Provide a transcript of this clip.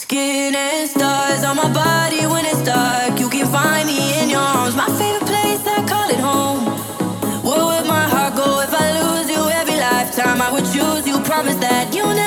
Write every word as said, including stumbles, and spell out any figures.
Skin and stars on my body when it's dark. You can find me in your arms, my favorite place, I call it home. Where would my heart go if I lose you? Every lifetime I would choose you. Promise that you'll never